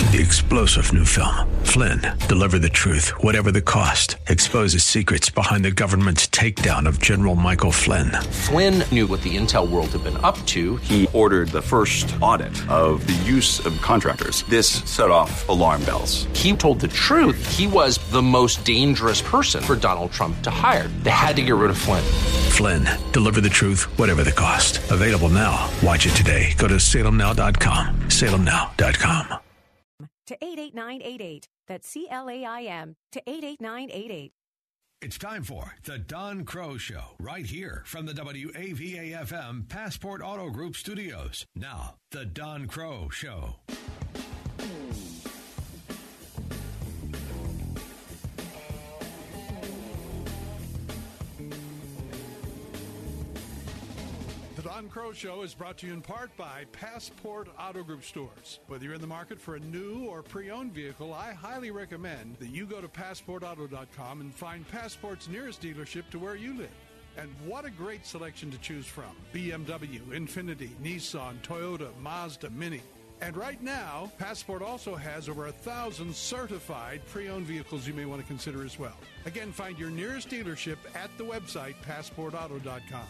The explosive new film, Flynn, deliver the truth, whatever the cost, exposes secrets behind the government's takedown of General Michael Flynn. Flynn knew what the intel world had been up to. He ordered the first audit of the use of contractors. This set off alarm bells. He told the truth. He was the most dangerous person for Donald Trump to hire. They had to get rid of Flynn. Flynn, deliver the truth, whatever the cost. Available now. Watch it today. Go to salemnow.com. salemnow.com. To 88988. That's CLAIM to 88988. It's time for the Don Crow Show, right here from the WAVA-FM Passport Auto Group studios. Now, the Don Crow Show. The Don Crow Show is brought to you in part by Passport Auto Group stores. Whether you're in the market for a new or pre-owned vehicle, I highly recommend that you go to PassportAuto.com and find Passport's nearest dealership to where you live. And what a great selection to choose from. BMW, Infiniti, Nissan, Toyota, Mazda, Mini. And right now, Passport also has over 1,000 certified pre-owned vehicles you may want to consider as well. Again, find your nearest dealership at the website, PassportAuto.com.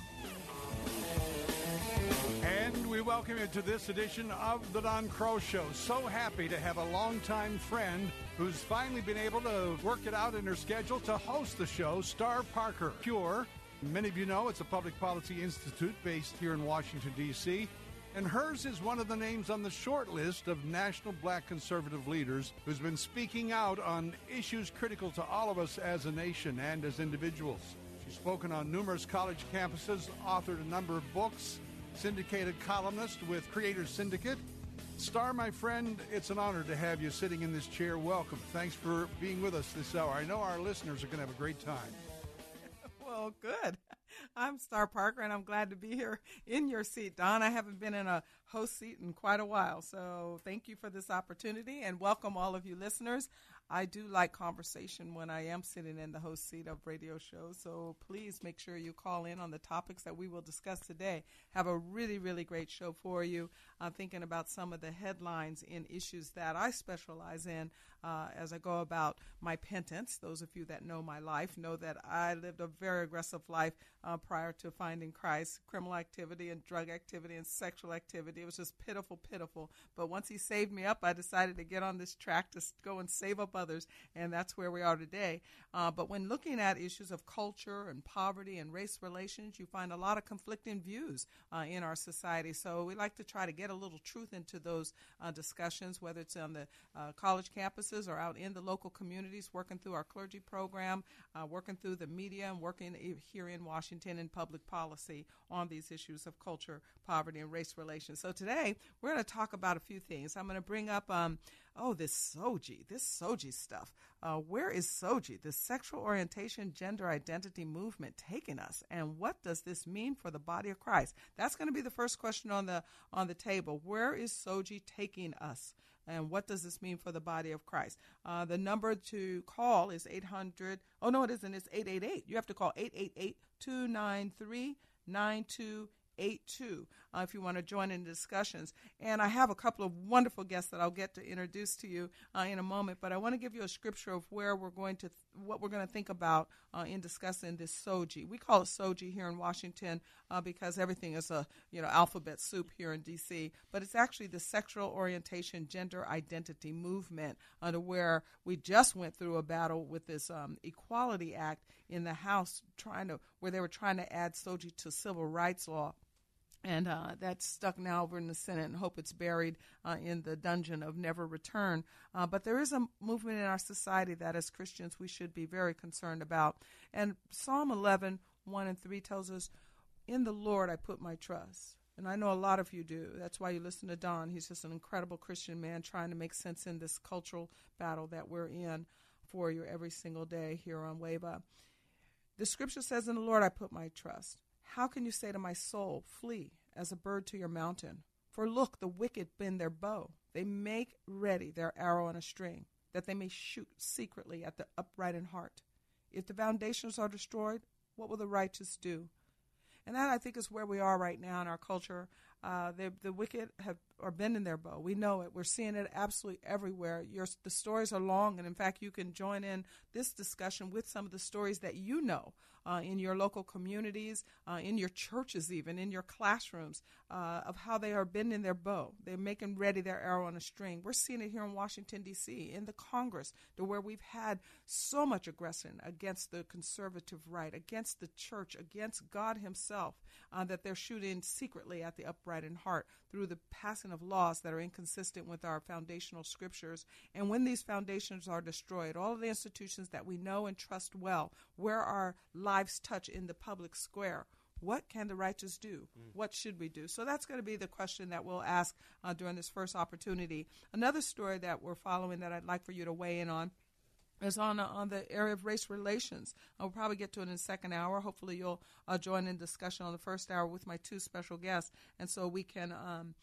And we welcome you to this edition of the Don Crow Show. So happy to have a longtime friend who's finally been able to work it out in her schedule to host the show, Star Parker. Pure. Many of you know it's a public policy institute based here in Washington, D.C., and hers is one of the names on the short list of national black conservative leaders who's been speaking out on issues critical to all of us as a nation and as individuals. She's spoken on numerous college campuses, authored a number of books, syndicated columnist with Creators Syndicate. Star, my friend, it's an honor to have you sitting in this chair. Welcome. Thanks for being with us this hour. I know our listeners are going to have a great time. Well, good. I'm Star Parker, and I'm glad to be here in your seat, Don. I haven't been in a host seat in quite a while, so thank you for this opportunity, and welcome all of you listeners. I do like conversation when I am sitting in the host seat of radio shows, so please make sure you call in on the topics that we will discuss today. Have a really, really great show for you. I'm thinking about some of the headlines in issues that I specialize in as I go about my penance. Those of you that know my life know that I lived a very aggressive life prior to finding Christ. Criminal activity and drug activity and sexual activity. It was just pitiful, pitiful. But once he saved me up, I decided to get on this track to go and save up others, and that's where we are today. But when looking at issues of culture and poverty and race relations, you find a lot of conflicting views in our society. So we like to try to get a little truth into those discussions, whether it's on the college campuses or out in the local communities, working through our clergy program, working through the media, and working here in Washington in public policy on these issues of culture, poverty, and race relations. So today, we're going to talk about a few things. I'm going to bring up this SOGI stuff. Where is SOGI, the sexual orientation, gender identity movement, taking us? And what does this mean for the body of Christ? That's going to be the first question on the table. Where is SOGI taking us? And what does this mean for the body of Christ? The number to call is 800. Oh, no, it isn't. It's 888. You have to call 888-293-9282 if you want to join in the discussions. And I have a couple of wonderful guests that I'll get to introduce to you in a moment. But I want to give you a scripture of where we're going to what we're going to think about in discussing this SOGI. We call it SOGI here in Washington because everything is a alphabet soup here in D.C. But it's actually the sexual orientation, gender identity movement, to where we just went through a battle with this Equality Act in the House, where they were trying to add SOGI to civil rights law. And that's stuck now over in the Senate, and hope it's buried in the dungeon of never return. But there is a movement in our society that as Christians we should be very concerned about. And Psalm 11, 1 and 3 tells us, "In the Lord I put my trust." And I know a lot of you do. That's why you listen to Don. He's just an incredible Christian man trying to make sense in this cultural battle that we're in for you every single day here on WAVA. The scripture says, "In the Lord I put my trust." How can you say to my soul, "Flee as a bird to your mountain"? For look, the wicked bend their bow. They make ready their arrow on a string, that they may shoot secretly at the upright in heart. If the foundations are destroyed, what will the righteous do? And that, I think, is where we are right now in our culture. The wicked have are bending their bow. We know it. We're seeing it absolutely everywhere. The stories are long, and in fact, you can join in this discussion with some of the stories that you know in your local communities, in your churches even, in your classrooms, of how they are bending their bow. They're making ready their arrow on a string. We're seeing it here in Washington, D.C., in the Congress, to where we've had so much aggression against the conservative right, against the church, against God himself, that they're shooting secretly at the upright in heart through the passing of laws that are inconsistent with our foundational scriptures. And when these foundations are destroyed, all of the institutions that we know and trust well, where our lives touch in the public square, what can the righteous do? What should we do? So that's going to be the question that we'll ask during this first opportunity. Another story that we're following that I'd like for you to weigh in on is on the area of race relations. We'll probably get to it in the second hour. Hopefully you'll join in discussion on the first hour with my two special guests, and so we can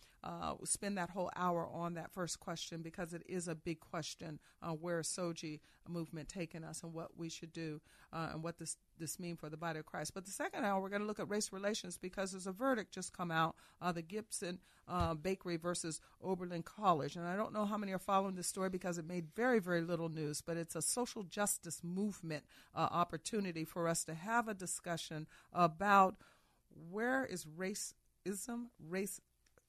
spend that whole hour on that first question, because it is a big question. Where is SOGI movement taking us, and what we should do, and what this mean for the body of Christ. But the second hour, we're going to look at race relations, because there's a verdict just come out, the Gibson Bakery versus Oberlin College. And I don't know how many are following this story, because it made very, very little news, but it's a social justice movement opportunity for us to have a discussion about where is racism, race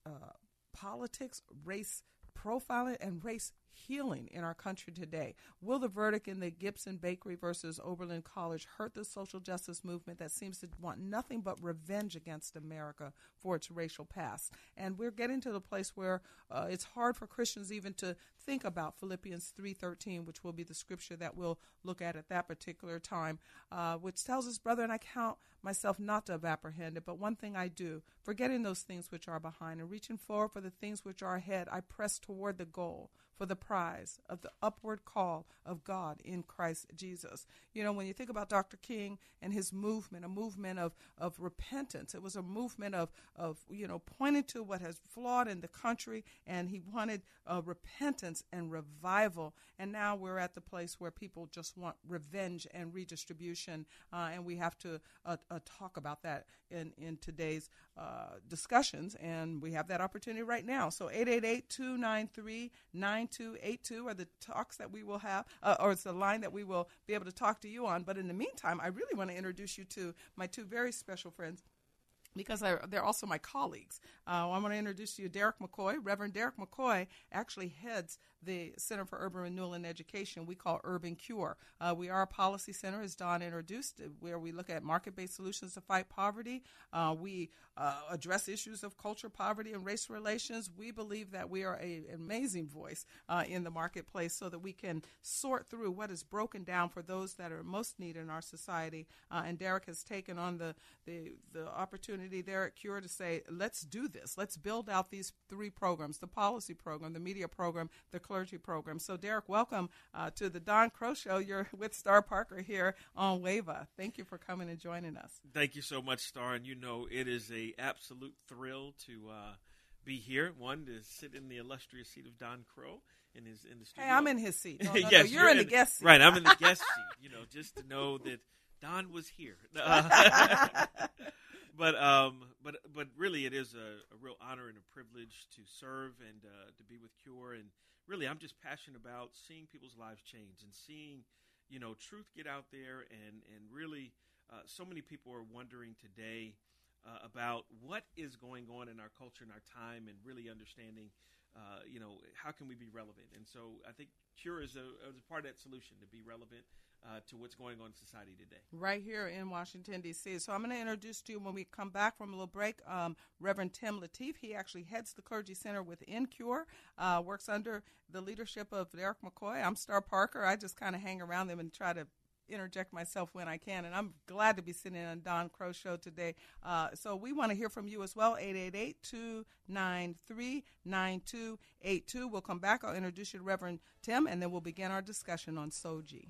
politics, race profiling, and race healing in our country today. Will the verdict in the Gibson Bakery versus Oberlin College hurt the social justice movement that seems to want nothing but revenge against America for its racial past? And we're getting to the place where it's hard for Christians even to think about Philippians 3:13, which will be the scripture that we'll look at that particular time, which tells us, "Brethren, I count myself not to have apprehended, but one thing I do, forgetting those things which are behind and reaching forward for the things which are ahead, I press toward the goal for the prize of the upward call of God in Christ Jesus." You know, when you think about Dr. King and his movement, a movement of repentance, it was a movement of pointing to what has flawed in the country, and he wanted repentance and revival. And now we're at the place where people just want revenge and redistribution, and we have to talk about that in today's discussions, and we have that opportunity right now. So 888-293-9282 are the talks that we will have, or it's the line that we will be able to talk to you on. But in the meantime, I really want to introduce you to my two very special friends, because they're also my colleagues. I want to introduce you to Derek McCoy. Reverend Derek McCoy actually heads the Center for Urban Renewal and Education we call Urban Cure. We are a policy center, as Don introduced, where we look at market-based solutions to fight poverty. We address issues of culture, poverty, and race relations. We believe that we are an amazing voice in the marketplace, so that we can sort through what is broken down for those that are most needed in our society. And Derek has taken on the opportunity there at Cure to say, let's do this. Let's build out these three programs: the policy program, the media program, the clergy program. So, Derek, welcome to the Don Crow Show. You're with Star Parker here on WAVA. Thank you for coming and joining us. Thank you so much, Star. And you know, it is an absolute thrill to be here. One, to sit in the illustrious seat of Don Crow in the studio. Hey, I'm in his seat. No, yes, you're in the guest seat. Right, I'm in the guest seat. You know, just to know that Don was here. But really, it is a real honor and a privilege to serve and to be with Cure. And really, I'm just passionate about seeing people's lives change and seeing, truth get out there. And really, so many people are wondering today about what is going on in our culture and our time, and really understanding, how can we be relevant? And so I think Cure is a part of that solution, to be relevant to what's going on in society today. Right here in Washington, D.C. So I'm going to introduce to you, when we come back from a little break, Reverend Tim Lateef. He actually heads the Clergy Center within Cure, works under the leadership of Derek McCoy. I'm Star Parker. I just kind of hang around them and try to interject myself when I can, and I'm glad to be sitting on Don Crow Show today. So we want to hear from you as well, 888-293-9282. We'll come back. I'll introduce you to Reverend Tim, and then we'll begin our discussion on SOGI.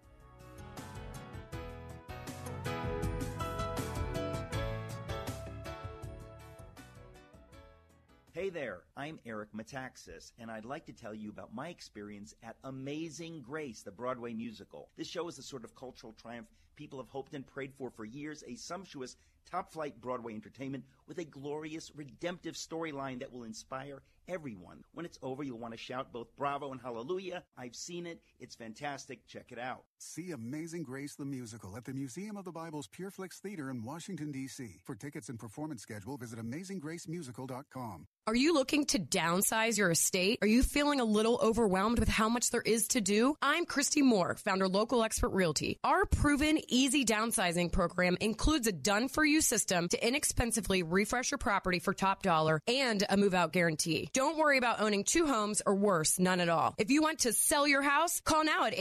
Hey there, I'm Eric Metaxas, and I'd like to tell you about my experience at Amazing Grace, the Broadway musical. This show is the sort of cultural triumph people have hoped and prayed for years, a sumptuous top-flight Broadway entertainment with a glorious, redemptive storyline that will inspire everyone. When it's over, you'll want to shout both bravo and hallelujah. I've seen it. It's fantastic. Check it out. See Amazing Grace the Musical at the Museum of the Bible's PureFlix Theater in Washington, D.C. For tickets and performance schedule, visit AmazingGraceMusical.com. Are you looking to downsize your estate? Are you feeling a little overwhelmed with how much there is to do? I'm Christy Moore, founder Local Expert Realty. Our proven easy downsizing program includes a done-for-you system to inexpensively refresh your property for top dollar and a move-out guarantee. Don't worry about owning 2 homes or worse, none at all. If you want to sell your house, call now at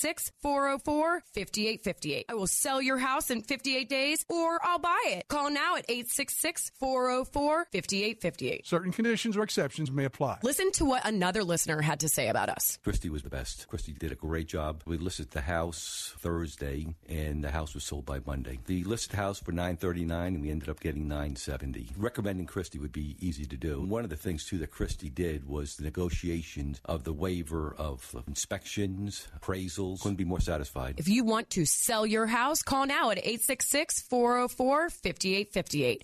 866-404-5858. I will sell your house in 58 days or I'll buy it. Call now at 866-404-5858. Certain conditions or exceptions may apply. Listen to what another listener had to say about us. Christy was the best. Christy did a great job. We listed the house Thursday, and the house was sold by Monday. The listed house for $939, and we ended up getting $970. Recommending Christy would be easy to do. One of the things, too, that Christy did was the negotiations of the waiver of inspections, appraisals. Couldn't be more satisfied. If you want to sell your house, call now at 866-404-5858.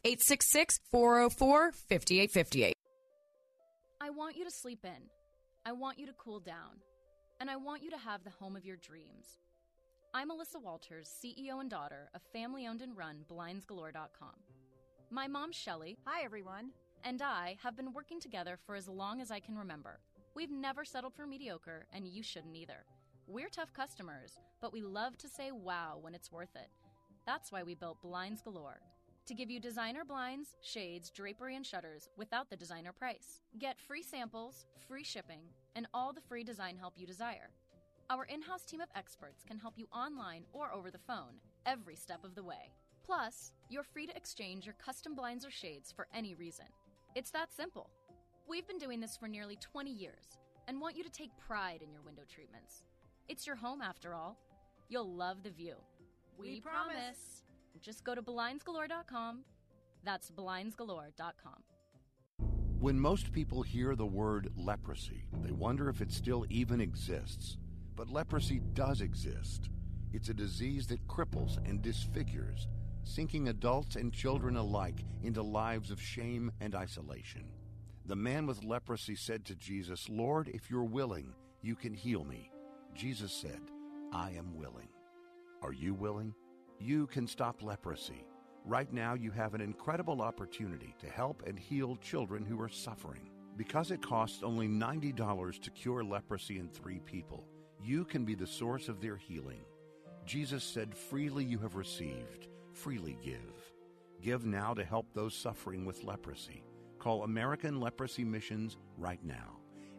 866-404-5858. I want you to sleep in. I want you to cool down. And I want you to have the home of your dreams. I'm Alyssa Walters, CEO and daughter of family-owned and run BlindsGalore.com. My mom, Shelley. Hi, everyone. And I have been working together for as long as I can remember. We've never settled for mediocre, and you shouldn't either. We're tough customers, but we love to say wow when it's worth it. That's why we built Blinds Galore. To give you designer blinds, shades, drapery, and shutters without the designer price. Get free samples, free shipping, and all the free design help you desire. Our in-house team of experts can help you online or over the phone every step of the way. Plus, you're free to exchange your custom blinds or shades for any reason. It's that simple. We've been doing this for nearly 20 years and want you to take pride in your window treatments. It's your home after all. You'll love the view. We promise. Just go to BlindsGalore.com. That's BlindsGalore.com. When most people hear the word leprosy, they wonder if it still even exists. But leprosy does exist. It's a disease that cripples and disfigures, sinking adults and children alike into lives of shame and isolation. The man with leprosy said to Jesus, "Lord, if you're willing, you can heal me." Jesus said, "I am willing." Are you willing? You can stop leprosy. Right now, you have an incredible opportunity to help and heal children who are suffering. Because it costs only $90 to cure leprosy in 3 people, you can be the source of their healing. Jesus said, "Freely you have received, freely give." Give now to help those suffering with leprosy. Call American Leprosy Missions right now.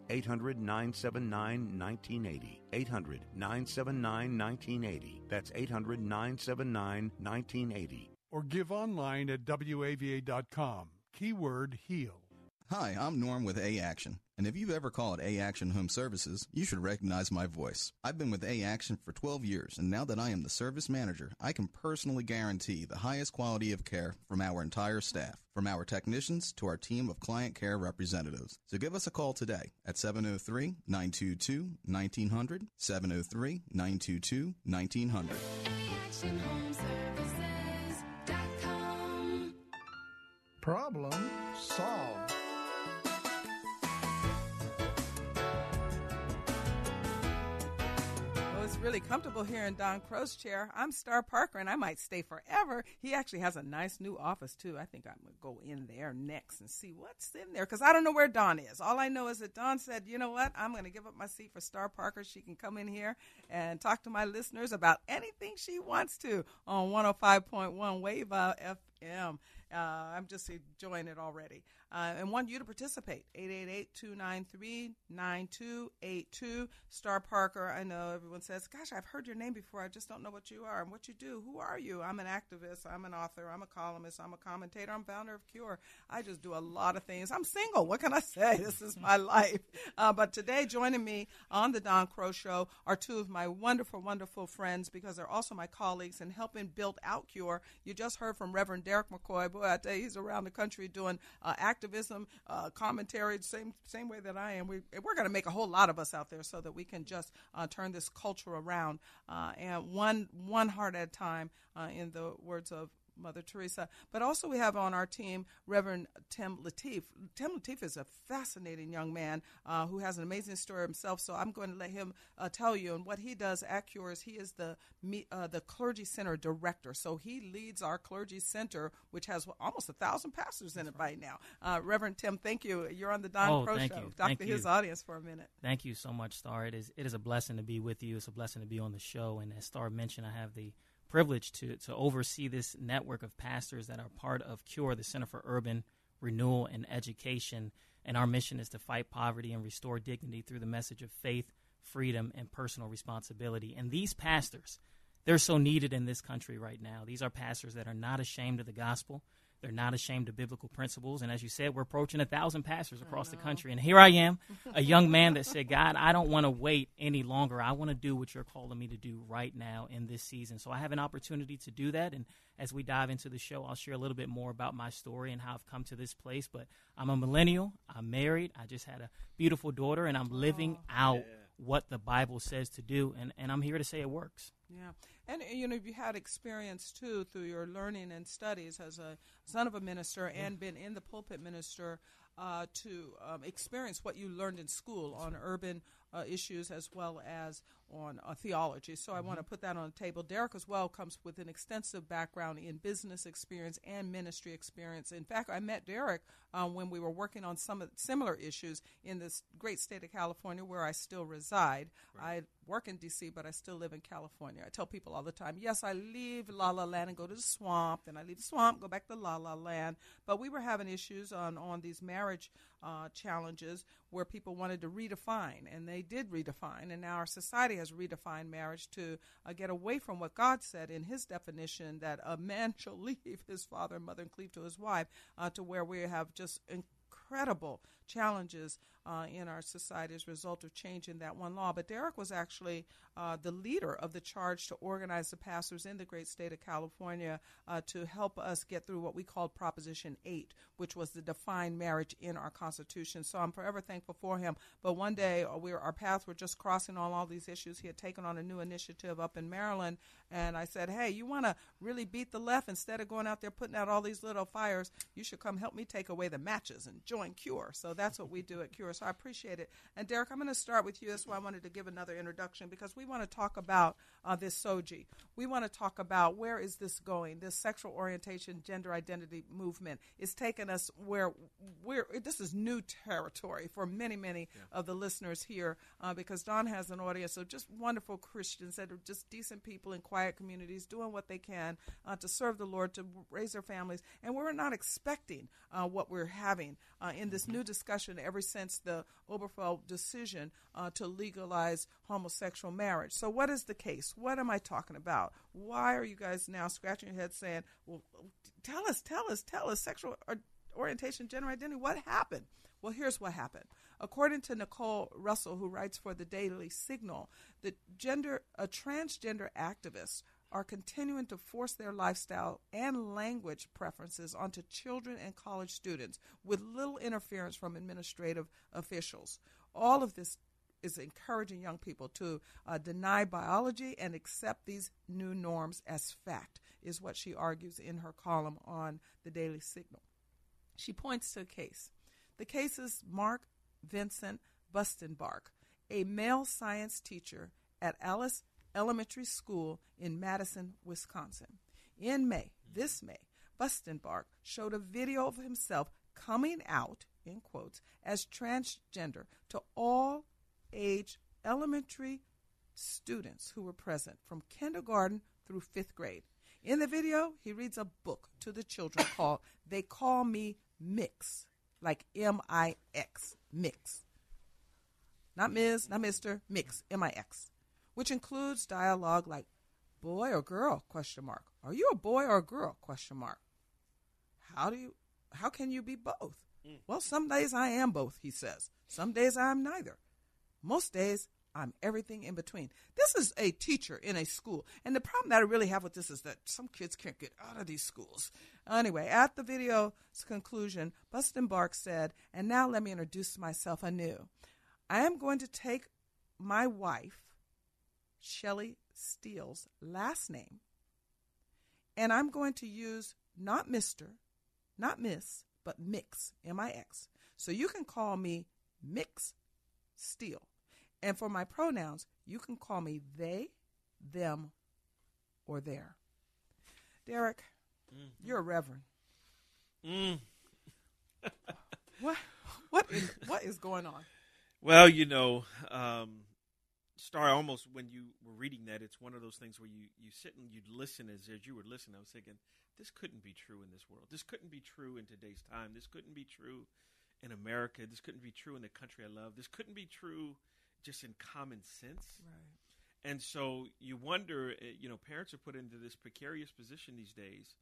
800-979-1980. 800-979-1980. That's 800-979-1980. Or give online at WAVA.com. Keyword HEAL. Hi, I'm Norm with A-Action. And if you've ever called A-Action Home Services, you should recognize my voice. I've been with A-Action for 12 years, and now that I am the service manager, I can personally guarantee the highest quality of care from our entire staff, from our technicians to our team of client care representatives. So give us a call today at 703-922-1900, 703-922-1900. ActionHomeServices.com. Problem solved. It's really comfortable here in Don Crow's chair. I'm Star Parker, and I might stay forever. He actually has a nice new office, too. I think I'm going to go in there next and see what's in there, because I don't know where Dawn is. All I know is that Dawn said, you know what, I'm going to give up my seat for Star Parker. She can come in here and talk to my listeners about anything she wants to on 105.1 Wave FM. I'm just enjoying it already. And want you to participate. 888-293-9282. Star Parker, I know everyone says, gosh, I've heard your name before. I just don't know what you are and what you do. Who are you? I'm an activist. I'm an author. I'm a columnist. I'm a commentator. I'm founder of Cure. I just do a lot of things. I'm single. What can I say? This is my life. But today, joining me on the Don Crow Show are 2 of my wonderful, wonderful friends, because they're also my colleagues in helping build out Cure. You just heard from Reverend Derek McCoy. Boy, I tell you, he's around the country doing activism, commentary, same way that I am. We're going to make a whole lot of us out there so that we can just turn this culture around, and one heart at a time, in the words of Mother Teresa. But also we have on our team Reverend Tim Lateef. Tim Lateef is a fascinating young man who has an amazing story himself, so I'm going to let him tell you. And what he does at Cure is he is the Clergy Center director. So he leads our Clergy Center, which has almost 1,000 pastors in it right now. Reverend Tim, thank you. You're on the Don Crow Show. Talk to his audience for a minute. Thank you so much, Star. It is a blessing to be with you. It's a blessing to be on the show. And as Star mentioned, I have the privilege to oversee this network of pastors that are part of CURE, the Center for Urban Renewal and Education. And our mission is to fight poverty and restore dignity through the message of faith, freedom, and personal responsibility. And these pastors, they're so needed in this country right now. These are pastors that are not ashamed of the gospel. They're not ashamed of biblical principles. And as you said, we're approaching 1,000 pastors across the country. And here I am, a young man that said, God, I don't want to wait any longer. I want to do what you're calling me to do right now in this season. So I have an opportunity to do that. And as we dive into the show, I'll share a little bit more about my story and how I've come to this place. But I'm a millennial. I'm married. I just had a beautiful daughter, and I'm living out what the Bible says to do. And I'm here to say it works. Yeah. And, you had experience, too, through your learning and studies as a son of a minister and been in the pulpit minister to experience what you learned in school on urban issues as well as on theology. So I want to put that on the table. Derek as well comes with an extensive background in business experience and ministry experience. In fact, I met Derek when we were working on some similar issues in this great state of California where I still reside. Right. I work in D.C., but I still live in California. I tell people all the time, yes, I leave La La Land and go to the swamp. Then I leave the swamp, go back to La La Land. But we were having issues on these marriage challenges where people wanted to redefine, and they did redefine, and now our society has redefined marriage to get away from what God said in his definition that a man shall leave his father and mother and cleave to his wife, to where we have just incredible challenges in our society as a result of changing that one law. But Derek was actually the leader of the charge to organize the pastors in the great state of California to help us get through what we called Proposition 8, which was the defined marriage in our Constitution. So I'm forever thankful for him. But one day our paths were just crossing on all these issues. He had taken on a new initiative up in Maryland, and I said, hey, you want to really beat the left instead of going out there putting out all these little fires, you should come help me take away the matches and join CURE. So that's what we do at CURE. So I appreciate it. And Derek, I'm going to start with you. That's why I wanted to give another introduction, because we want to talk about this SOGI. We want to talk about where is this going. This sexual orientation, gender identity movement is taking us where this is new territory for many of the listeners here, because Don has an audience of just wonderful Christians that are just decent people in quiet communities doing what they can to serve the Lord, to raise their families. And we're not expecting what we're having in this new discussion ever since the Obergefell decision to legalize homosexual marriage. So what is the case? What am I talking about? Why are you guys now scratching your head saying, well, tell us, sexual orientation, gender identity, what happened? Well, here's what happened. According to Nicole Russell, who writes for the Daily Signal, transgender activists are continuing to force their lifestyle and language preferences onto children and college students with little interference from administrative officials. All of this is encouraging young people to deny biology and accept these new norms as fact, is what she argues in her column on the Daily Signal. She points to a case. The case is Mark Vincent Bustenbark, a male science teacher at Alice Elementary School in Madison, Wisconsin. In this May, Bustenbark showed a video of himself coming out, in quotes, as transgender to all age elementary students who were present from kindergarten through 5th grade. In the video, he reads a book to the children called They Call Me Mix, like M-I-X, Mix. Not Ms., not Mr., Mix, M-I-X, which includes dialogue like, boy or girl, ? Are you a boy or a girl, ? How can you be both? Well, some days I am both, he says. Some days I'm neither. Most days I'm everything in between. This is a teacher in a school. And the problem that I really have with this is that some kids can't get out of these schools. Anyway, at the video's conclusion, Bustenbark said, and now let me introduce myself anew. I am going to take my wife, Shelley Steele's last name, And I'm going to use not Mr., not Miss, but Mix, M-I-X. So you can call me Mix Steele. And for my pronouns, you can call me they, them, or their. Derek, you're a reverend. What is going on? Well, Star, almost when you were reading that, it's one of those things where you sit and you'd listen as you were listening. I was thinking, this couldn't be true in this world. This couldn't be true in today's time. This couldn't be true in America. This couldn't be true in the country I love. This couldn't be true just in common sense. Right. And so you wonder, parents are put into this precarious position these days,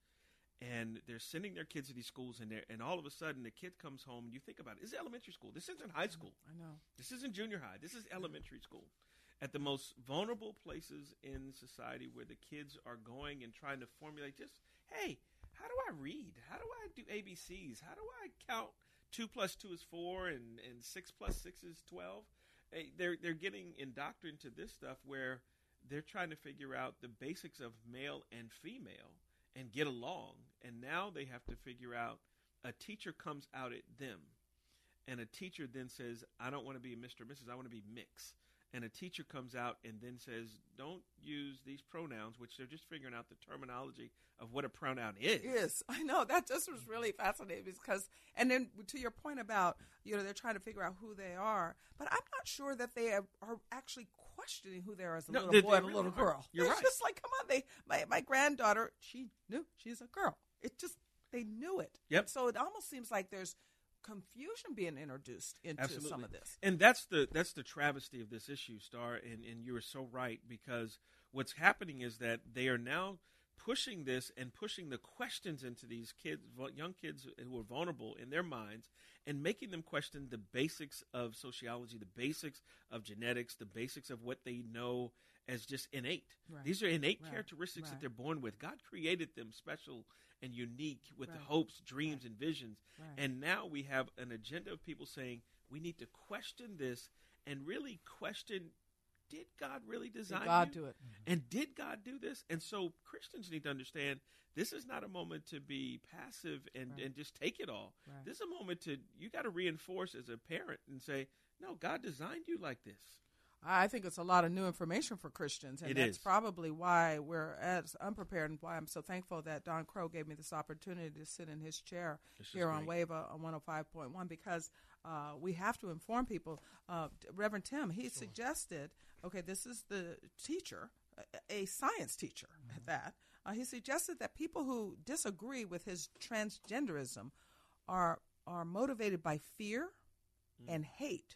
and they're sending their kids to these schools, and all of a sudden the kid comes home, and you think about it. This is elementary school. This isn't high school. I know. This isn't junior high. This is elementary school. At the most vulnerable places in society where the kids are going and trying to formulate just, hey, how do I read? How do I do ABCs? How do I count 2 + 2 is 4 and 6 + 6 is 12? They're getting indoctrinated to this stuff where they're trying to figure out the basics of male and female and get along. And now they have to figure out, a teacher comes out at them. And a teacher then says, I don't want to be Mr. or Mrs. I want to be Mix. And a teacher comes out and then says, don't use these pronouns, which they're just figuring out the terminology of what a pronoun is. Yes, I know. That just was really fascinating because, and then to your point about, they're trying to figure out who they are, but I'm not sure that they are actually questioning who they are as a little boy and a little girl. You're right. It's just like, come on, my granddaughter, she knew she's a girl. It just, they knew it. Yep. So it almost seems like there's confusion being introduced into Absolutely. Some of this. And that's the travesty of this issue, Star, and you are so right, because what's happening is that they are now pushing this and pushing the questions into these kids, young kids who are vulnerable in their minds, and making them question the basics of sociology, the basics of genetics, the basics of what they know as just innate. Right. These are innate Right. characteristics Right. that they're born with. God created them special and unique with Right. the hopes, dreams, and visions. Right. And now we have an agenda of people saying we need to question this and really question, did God really design Did God you? do it? And did God do this? And so Christians need to understand this is not a moment to be passive and just take it all. Right. This is a moment you got to reinforce as a parent and say, no, God designed you like this. I think it's a lot of new information for Christians, and that's probably why we're as unprepared, and why I'm so thankful that Don Crow gave me this opportunity to sit in his chair here on WAVA on 105.1, because we have to inform people. Reverend Tim, he suggested, this is the teacher, a science teacher at that. He suggested that people who disagree with his transgenderism are motivated by fear and hate.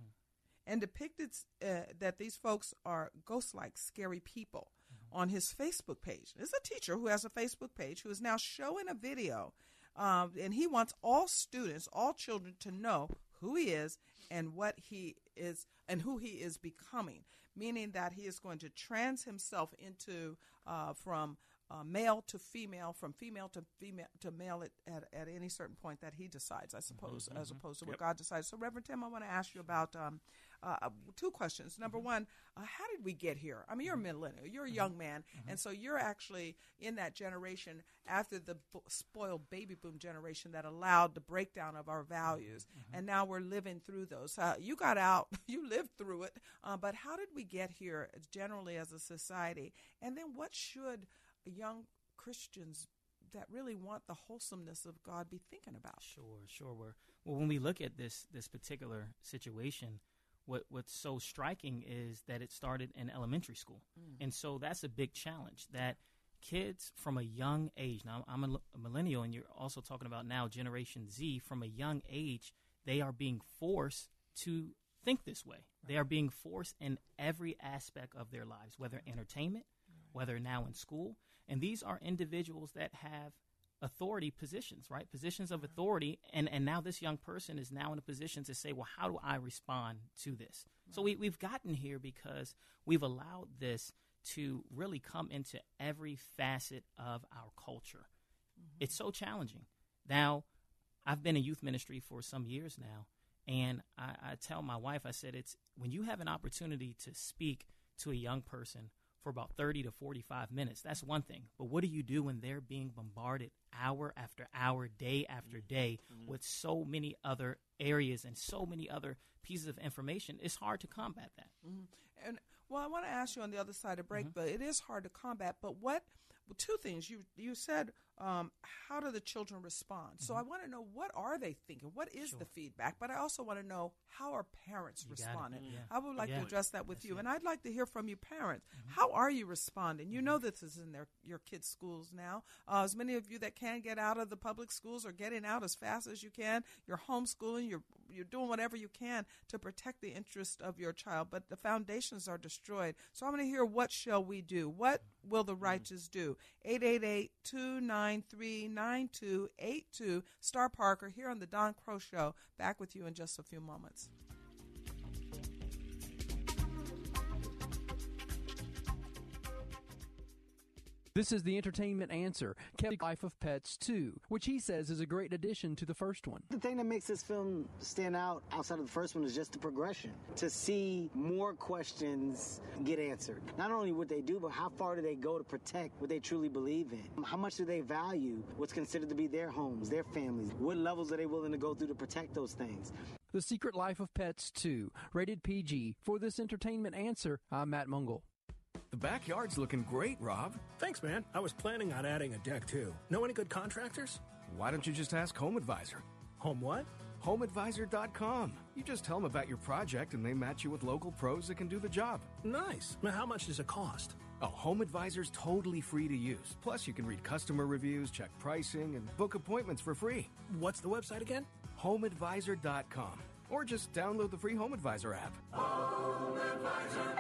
And depicted that these folks are ghost-like, scary people on his Facebook page. There's a teacher who has a Facebook page who is now showing a video, and he wants all students, all children, to know who he is and what he is and who he is becoming, meaning that he is going to trans himself into from male to female, from female to male at any certain point that he decides, I suppose, as opposed to what God decides. So, Reverend Tim, I want to ask you about 2 questions. Number one, how did we get here? I mean, you're a millennial, you're a young man, and so you're actually in that generation after the spoiled baby boom generation that allowed the breakdown of our values, and now we're living through those. You got out, you lived through it, but how did we get here generally as a society? And then what should young Christians that really want the wholesomeness of God be thinking about? Sure. Well, when we look at this particular situation, what's so striking is that it started in elementary school. And so that's a big challenge, that kids from a young age, now I'm a millennial, and you're also talking about now Generation Z, from a young age, they are being forced to think this way. They are being forced in every aspect of their lives, whether entertainment, whether now in school. And these are individuals that have authority positions, right? Positions of authority. And now this young person is now in a position to say, well, how do I respond to this? So we've gotten here because we've allowed this to really come into every facet of our culture. It's so challenging. Now, I've been in youth ministry for some years now, and I tell my wife, I said, it's when you have an opportunity to speak to a young person for about 30 to 45 minutes. That's one thing. But what do you do when they're being bombarded hour after hour, day after day with so many other areas and so many other pieces of information? It's hard to combat that. And well, I want to ask you on the other side of break, but it is hard to combat. But two things you said, how do the children respond? So I want to know, what are they thinking? What is the feedback? But I also want to know, how are parents responding? I would like to address that with you. And I'd like to hear from you parents. How are you responding? You know this is in your kids' schools now. As many of you that can get out of the public schools are getting out as fast as you can. You're homeschooling. You're doing whatever you can to protect the interest of your child. But the foundations are destroyed. So I want to hear, what shall we do? What will the righteous do? 888-293-9282. Star Parker here on the Don Crow Show. Back with you in just a few moments. This is the entertainment answer, Kevin Life of Pets 2, which he says is a great addition to the first one. The thing that makes this film stand out outside of the first one is just the progression. To see more questions get answered. Not only what they do, but how far do they go to protect what they truly believe in? How much do they value what's considered to be their homes, their families? What levels are they willing to go through to protect those things? The Secret Life of Pets 2, rated PG. For this entertainment answer, I'm Matt Mungle. The backyard's looking great, Rob. Thanks, man. I was planning on adding a deck, too. Know any good contractors? Why don't you just ask Home Advisor? Home what? HomeAdvisor.com. You just tell them about your project and they match you with local pros that can do the job. Nice. Now, how much does it cost? Oh, Home Advisor's totally free to use. Plus, you can read customer reviews, check pricing, and book appointments for free. What's the website again? HomeAdvisor.com. Or just download the free Home Advisor app. Home Advisor.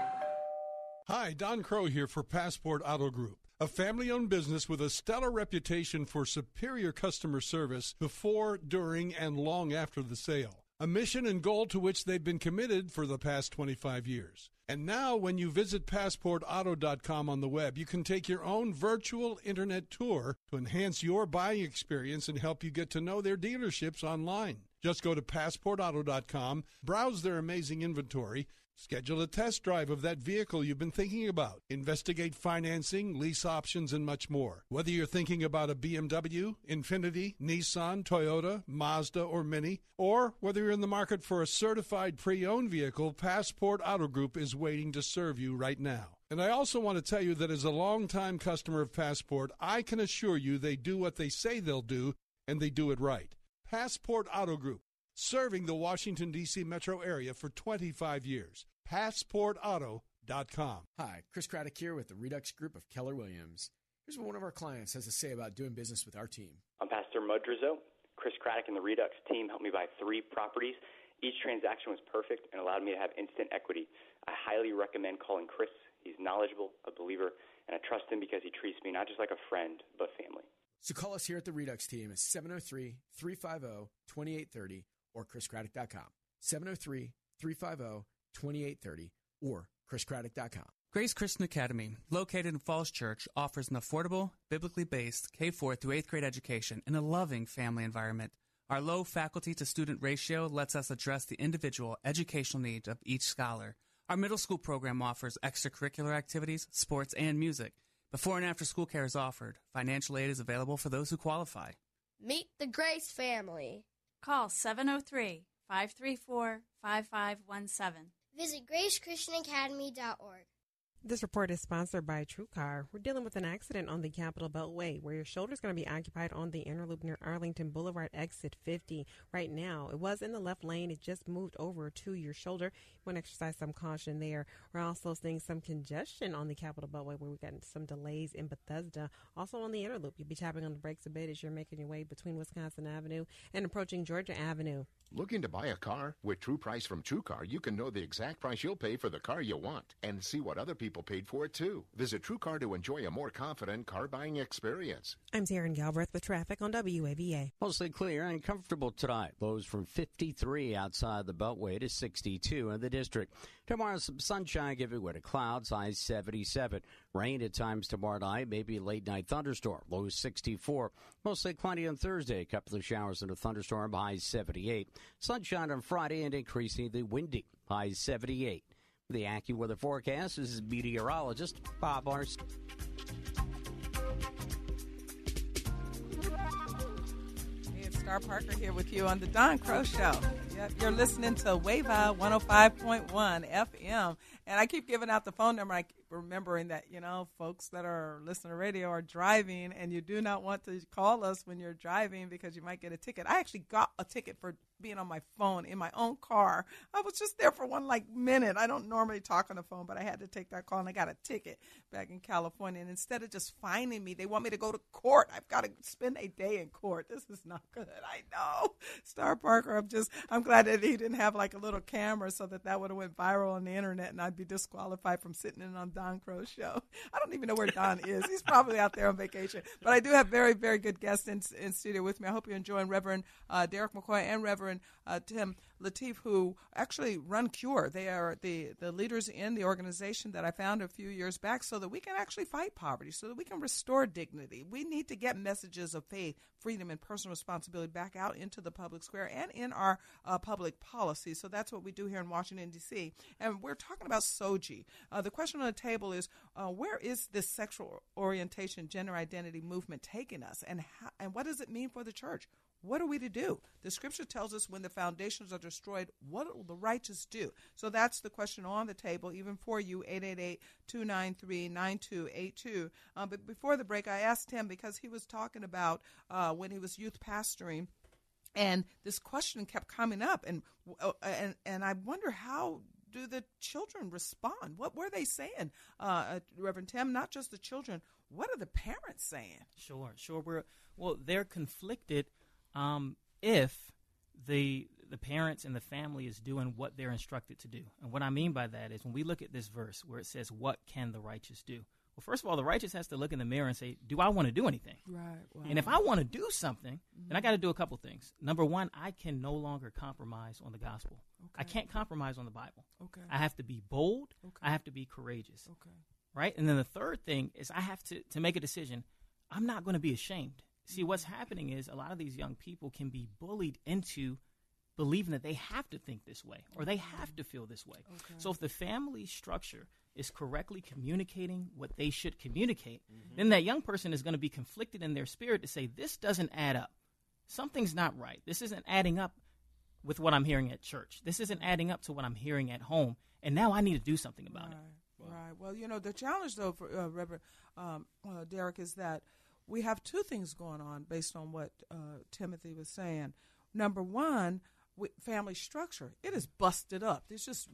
Hi, Don Crow here for Passport Auto Group, a family-owned business with a stellar reputation for superior customer service before, during, and long after the sale. A mission and goal to which they've been committed for the past 25 years. And now, when you visit PassportAuto.com on the web, you can take your own virtual internet tour to enhance your buying experience and help you get to know their dealerships online. Just go to PassportAuto.com, browse their amazing inventory, schedule a test drive of that vehicle you've been thinking about. Investigate financing, lease options, and much more. Whether you're thinking about a BMW, Infiniti, Nissan, Toyota, Mazda, or Mini, or whether you're in the market for a certified pre-owned vehicle, Passport Auto Group is waiting to serve you right now. And I also want to tell you that as a longtime customer of Passport, I can assure you they do what they say they'll do, and they do it right. Passport Auto Group, serving the Washington, D.C. metro area for 25 years. PassportAuto.com. Hi, Chris Craddock here with the Redux Group of Keller Williams. Here's what one of our clients has to say about doing business with our team. I'm Pastor Mudrizzo. Chris Craddock and the Redux team helped me buy 3 properties. Each transaction was perfect and allowed me to have instant equity. I highly recommend calling Chris. He's knowledgeable, a believer, and I trust him because he treats me not just like a friend, but family. So call us here at the Redux team at 703-350-2830 or chriscraddock.com. 703-350-2830 or chriscraddock.com. Grace Christian Academy, located in Falls Church, offers an affordable, biblically based K-4 through 8th grade education in a loving family environment. Our low faculty-to-student ratio lets us address the individual educational needs of each scholar. Our middle school program offers extracurricular activities, sports, and music. Before and after school care is offered. Financial aid is available for those who qualify. Meet the Grace family. Call 703-534-5517. Visit gracechristianacademy.org. This report is sponsored by TrueCar. We're dealing with an accident on the Capitol Beltway where your shoulder is going to be occupied on the inner loop near Arlington Boulevard, exit 50. Right now, it was in the left lane. It just moved over to your shoulder. You want to exercise some caution there. We're also seeing some congestion on the Capitol Beltway where we've gotten some delays in Bethesda. Also on the inner loop, you'll be tapping on the brakes a bit as you're making your way between Wisconsin Avenue and approaching Georgia Avenue. Looking to buy a car? With True Price from TrueCar, you can know the exact price you'll pay for the car you want and see what other people paid for it, too. Visit TrueCar to enjoy a more confident car-buying experience. I'm Taryn Galbraith with traffic on WAVA. Mostly clear and comfortable tonight. Lows from 53 outside the Beltway to 62 in the district. Tomorrow, some sunshine giving way to clouds, highs 77. Rain at times tomorrow night, maybe a late-night thunderstorm, lows 64. Mostly cloudy on Thursday, a couple of showers and a thunderstorm, highs 78. Sunshine on Friday and increasingly windy, highs 78. The AccuWeather forecast is meteorologist Bob Arce. Hey, it's Star Parker here with you on the Don Crow Show. Yep, you're listening to Wava 105.1 FM. And I keep giving out the phone number. I keep remembering that, folks that are listening to radio are driving, and you do not want to call us when you're driving because you might get a ticket. I actually got a ticket for being on my phone in my own car. I was just there for one minute. I don't normally talk on the phone, but I had to take that call, and I got a ticket back in California. And instead of just fining me, they want me to go to court. I've got to spend a day in court. This is not good. I know. Star Parker, I'm glad that he didn't have a little camera so that would have went viral on the internet, and I'd be disqualified from sitting in on Don Crow's show. I don't even know where Don is. He's probably out there on vacation. But I do have very, very good guests in studio with me. I hope you're enjoying Reverend Derek McCoy and Reverend Tim Lateef, who actually run CURE. They are the leaders in the organization that I found a few years back so that we can actually fight poverty, so that we can restore dignity. We need to get messages of faith, freedom, and personal responsibility back out into the public square and in our public policy. So that's what we do here in Washington, D.C. And we're talking about SOGI. The question on the table is, where is this sexual orientation, gender identity movement taking us, and what does it mean for the church? What are we to do? The scripture tells us when the foundations are destroyed, what will the righteous do? So that's the question on the table, even for you, 888-293-9282. But before the break, I asked him, because he was talking about when he was youth pastoring, and this question kept coming up, and I wonder, how do the children respond? What were they saying, Reverend Tim? Not just the children. What are the parents saying? Sure. They're conflicted if the parents and the family is doing what they're instructed to do. And what I mean by that is when we look at this verse where it says, what can the righteous do? Well, first of all, the righteous has to look in the mirror and say, do I want to do anything? Right. Wow. And if I want to do something, then I got to do a couple things. Number one, I can no longer compromise on the gospel. Okay. I can't compromise on the Bible. Okay. I have to be bold. Okay. I have to be courageous. Okay. Right? And then the third thing is I have to make a decision. I'm not going to be ashamed. See, what's happening is a lot of these young people can be bullied into believing that they have to think this way or they have to feel this way. Okay. So if the family structure is correctly communicating what they should communicate, then that young person is going to be conflicted in their spirit to say, this doesn't add up. Something's not right. This isn't adding up with what I'm hearing at church. This isn't adding up to what I'm hearing at home. And now I need to do something about it. Right. Well, the challenge, though, for Reverend Derek, is that we have two things going on based on what Timothy was saying. Number one, family structure. It is busted up. It's just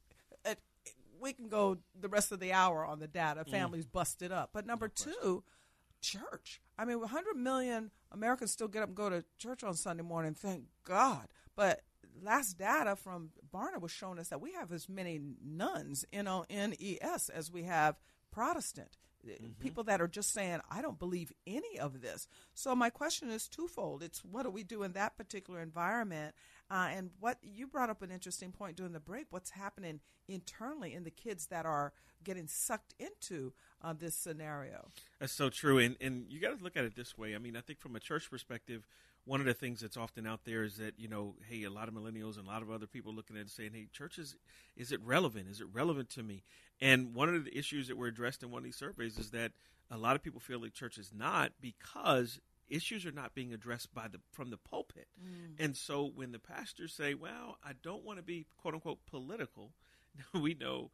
we can go the rest of the hour on the data. Families busted up. But number two, church. I mean, 100 million Americans still get up and go to church on Sunday morning. Thank God. But last data from Barna was showing us that we have as many nuns, N-O-N-E-S, as we have Protestant. People that are just saying, I don't believe any of this. So my question is twofold. It's what do we do in that particular environment? And what you brought up an interesting point during the break, what's happening internally in the kids that are getting sucked into this scenario. That's so true. And you got to look at it this way. I mean, I think from a church perspective, one of the things that's often out there is that, hey, a lot of millennials and a lot of other people looking at it saying, hey, church, is it relevant? Is it relevant to me? And one of the issues that were addressed in one of these surveys is that a lot of people feel like church is not, because issues are not being addressed from the pulpit. And so when the pastors say, well, I don't want to be, quote unquote, political, we know,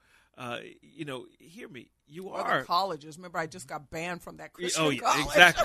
hear me, you are. The colleges. Remember, I just got banned from that Christian college. Exactly.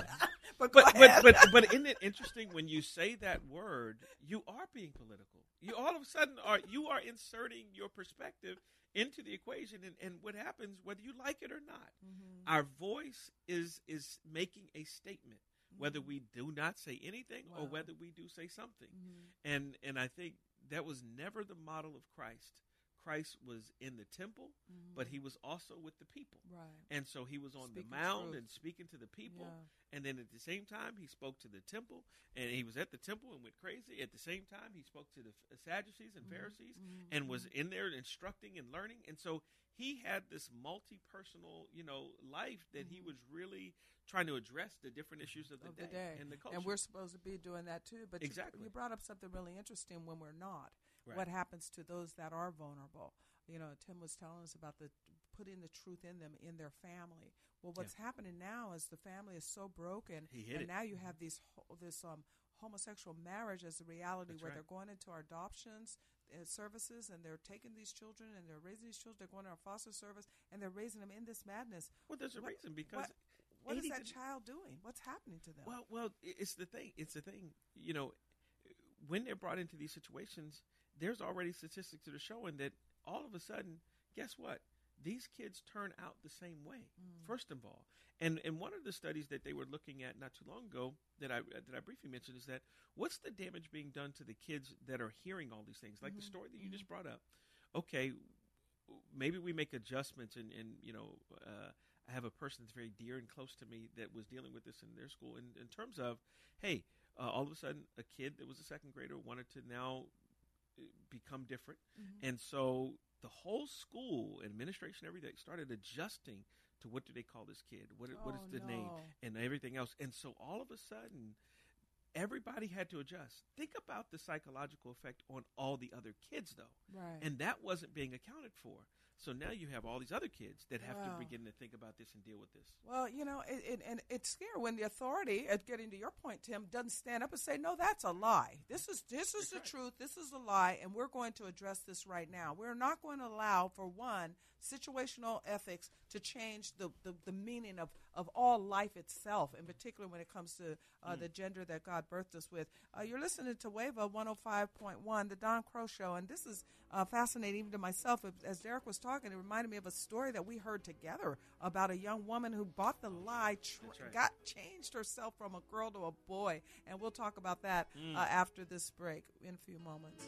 But isn't it interesting when you say that word, you are being political. You all of a sudden are inserting your perspective into the equation, and what happens, whether you like it or not, our voice is making a statement, whether we do not say anything or whether we do say something. And I think that was never the model of Christ. Christ was in the temple, but he was also with the people. Right. And so he was on the mound and speaking to the people. Yeah. And then at the same time, he spoke to the temple, and he was at the temple and went crazy. At the same time, he spoke to the Sadducees and Pharisees and was in there instructing and learning. And so he had this multi-personal, life that he was really trying to address the different issues of the day and the culture. And we're supposed to be doing that too. But exactly. You brought up something really interesting when we're not. Right. What happens to those that are vulnerable? Tim was telling us about putting the truth in them, in their family. Well, what's happening now is the family is so broken, and now you have this homosexual marriage as a reality. They're going into our adoptions services, and they're taking these children and they're raising these children. They're going to our foster service, and they're raising them in this madness. Well, there's a reason, because what is that child doing? What's happening to them? Well, it's the thing. When they're brought into these situations, there's already statistics that are showing that all of a sudden, guess what? These kids turn out the same way, first of all. And one of the studies that they were looking at not too long ago that I briefly mentioned is that what's the damage being done to the kids that are hearing all these things, like the story that you just brought up. Okay, maybe we make adjustments, and I have a person that's very dear and close to me that was dealing with this in their school in terms of, hey, all of a sudden a kid that was a second grader wanted to now become different. And so the whole school administration, everything started adjusting to what do they call this kid? What is the name and everything else. And so all of a sudden, everybody had to adjust. Think about the psychological effect on all the other kids, though. Right. And that wasn't being accounted for. So now you have all these other kids that have to begin to think about this and deal with this. Well, and it's scary when the authority, getting to your point, Tim, doesn't stand up and say, no, that's a lie. This is the truth. This is a lie, and we're going to address this right now. We're not going to allow, for one, situational ethics to change the meaning of all life itself, in particular when it comes to the gender that God birthed us with. You're listening to WAVA 105.1, The Don Crow Show, and this is fascinating even to myself. As Derek was talking, it reminded me of a story that we heard together about a young woman who bought the lie, changed herself from a girl to a boy, and we'll talk about that after this break in a few moments.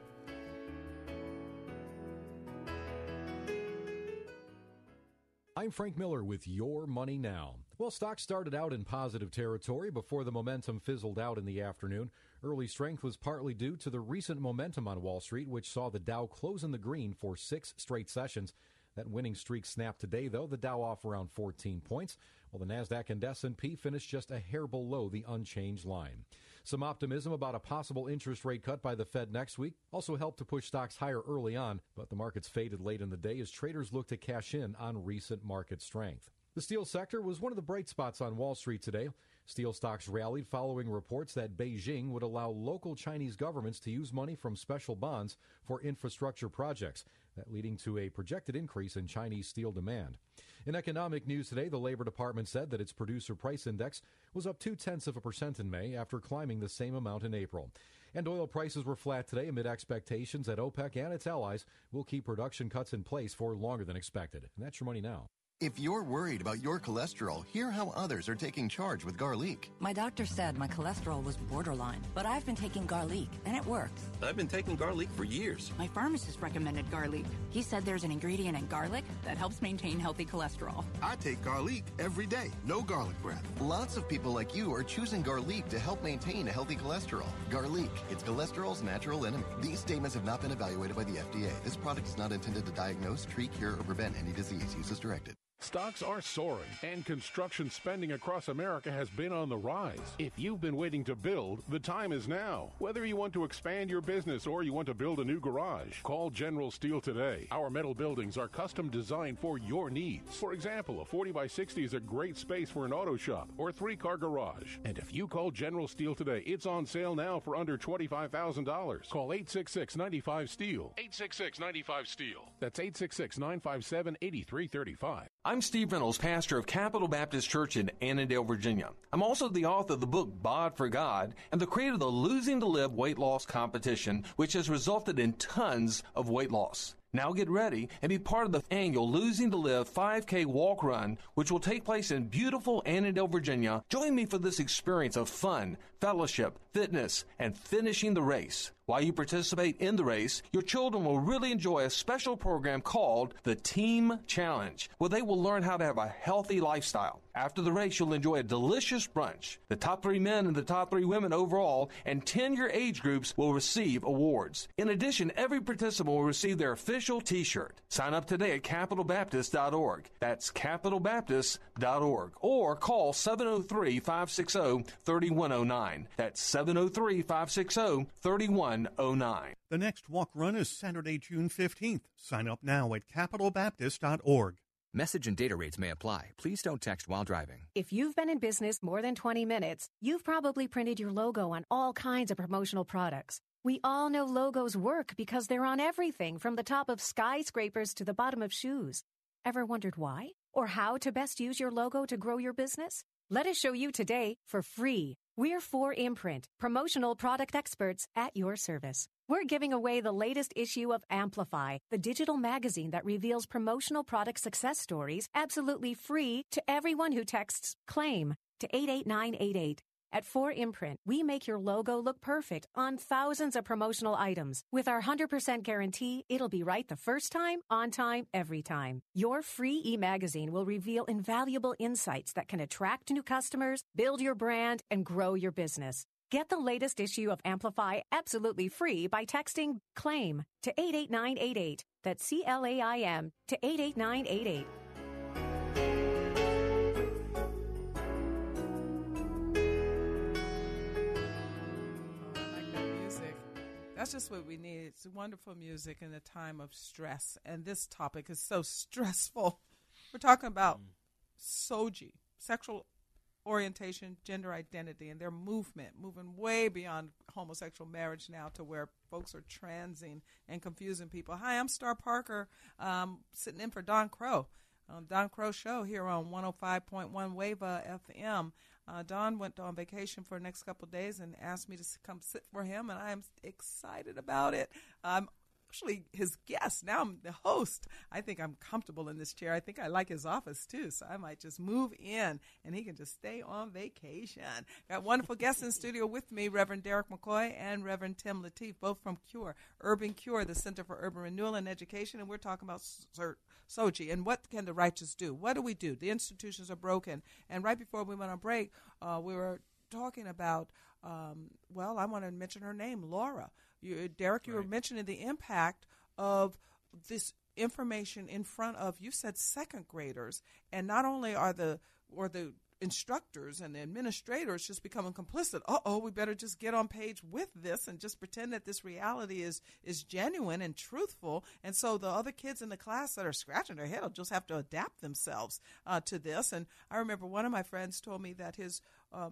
I'm Frank Miller with Your Money Now. Well, stocks started out in positive territory before the momentum fizzled out in the afternoon. Early strength was partly due to the recent momentum on Wall Street, which saw the Dow close in the green for 6 straight sessions. That winning streak snapped today, though, the Dow off around 14 points, while the NASDAQ and S&P finished just a hair below the unchanged line. Some optimism about a possible interest rate cut by the Fed next week also helped to push stocks higher early on, but the markets faded late in the day as traders looked to cash in on recent market strength. The steel sector was one of the bright spots on Wall Street today. Steel stocks rallied following reports that Beijing would allow local Chinese governments to use money from special bonds for infrastructure projects, that leading to a projected increase in Chinese steel demand. In economic news today, the Labor Department said that its producer price index was up 0.2% in May after climbing the same amount in April. And oil prices were flat today amid expectations that OPEC and its allies will keep production cuts in place for longer than expected. And that's Your Money Now. If you're worried about your cholesterol, hear how others are taking charge with Garlic. My doctor said my cholesterol was borderline, but I've been taking Garlic, and it works. I've been taking Garlic for years. My pharmacist recommended Garlic. He said there's an ingredient in garlic that helps maintain healthy cholesterol. I take Garlic every day. No garlic breath. Lots of people like you are choosing Garlic to help maintain a healthy cholesterol. Garlic, it's cholesterol's natural enemy. These statements have not been evaluated by the FDA. This product is not intended to diagnose, treat, cure, or prevent any disease. Use as directed. Stocks are soaring, and construction spending across America has been on the rise. If you've been waiting to build, the time is now. Whether you want to expand your business or you want to build a new garage, call General Steel today. Our metal buildings are custom designed for your needs. For example, a 40 by 60 is a great space for an auto shop or 3-car garage. And if you call General Steel today, it's on sale now for under $25,000. Call 866-95-STEEL. 866-95-STEEL. That's 866-957-8335. I'm Steve Reynolds, pastor of Capital Baptist Church in Annandale, Virginia. I'm also the author of the book, Bod for God, and the creator of the Losing to Live weight loss competition, which has resulted in tons of weight loss. Now get ready and be part of the annual Losing to Live 5K walk run, which will take place in beautiful Annandale, Virginia. Join me for this experience of fun, fellowship, fitness, and finishing the race. While you participate in the race, your children will really enjoy a special program called the Team Challenge, where they will learn how to have a healthy lifestyle. After the race, you'll enjoy a delicious brunch. The top 3 men and the top 3 women overall and 10-year age groups will receive awards. In addition, every participant will receive their official T-shirt. Sign up today at capitalbaptist.org. That's capitalbaptist.org. Or call 703-560-3109. That's 703-560-3109. 709. The next walk run is Saturday, June 15th. Sign up now at capitalbaptist.org. Message and data rates may apply. Please don't text while driving. If you've been in business more than 20 minutes, you've probably printed your logo on all kinds of promotional products. We all know logos work because they're on everything from the top of skyscrapers to the bottom of shoes. Ever wondered why? Or how to best use your logo to grow your business? Let us show you today for free. We're 4imprint, promotional product experts at your service. We're giving away the latest issue of Amplify, the digital magazine that reveals promotional product success stories absolutely free to everyone who texts CLAIM to 88988. At 4imprint, we make your logo look perfect on thousands of promotional items. With our 100% guarantee, it'll be right the first time, on time, every time. Your free e-magazine will reveal invaluable insights that can attract new customers, build your brand, and grow your business. Get the latest issue of Amplify absolutely free by texting CLAIM to 88988. That's CLAIM to 88988. That's just what we need. It's wonderful music in a time of stress. And this topic is so stressful. We're talking about SOGI, sexual orientation, gender identity, and their moving way beyond homosexual marriage now to where folks are transing and confusing people. Hi, I'm Star Parker, sitting in for Don Crow on Don Crow Show here on 105.1 WAVA FM. Don went on vacation for the next couple of days and asked me to come sit for him, and I am excited about it. I'm actually his guest. Now I'm the host. I think I'm comfortable in this chair. I think I like his office, too, so I might just move in, and he can just stay on vacation. Got wonderful guests in studio with me, Reverend Derek McCoy and Reverend Tim Lateef, both from CURE, Urban Cure, the Center for Urban Renewal and Education, and we're talking about SOGI and what can the righteous do? What do we do? The institutions are broken. And right before we went on break, we were talking about, I want to mention her name, Laura. Derek, you were mentioning the impact of this information in front of, you said, second graders, and not only are the instructors and the administrators just becoming complicit. We better just get on page with this and just pretend that this reality is genuine and truthful. And so the other kids in the class that are scratching their head will just have to adapt themselves to this. And I remember one of my friends told me that his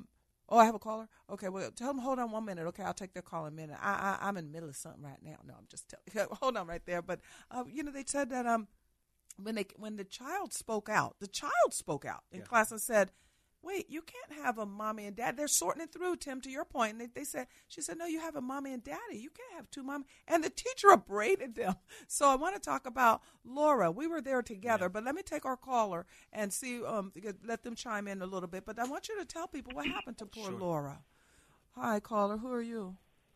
I have a caller? Okay, well, tell them, hold on 1 minute. Okay, I'll take their call in a minute. I'm in the middle of something right now. No, I'm just telling you. Hold on right there. But, they said that when the child spoke out in class and said, wait, you can't have a mommy and dad. They're sorting it through, Tim, to your point. And she said, no, you have a mommy and daddy. You can't have two mommy. And the teacher upbraided them. So I want to talk about Laura. We were there together, but let me take our caller and see, let them chime in a little bit. But I want you to tell people what happened to poor Laura. Hi, caller. Who are you?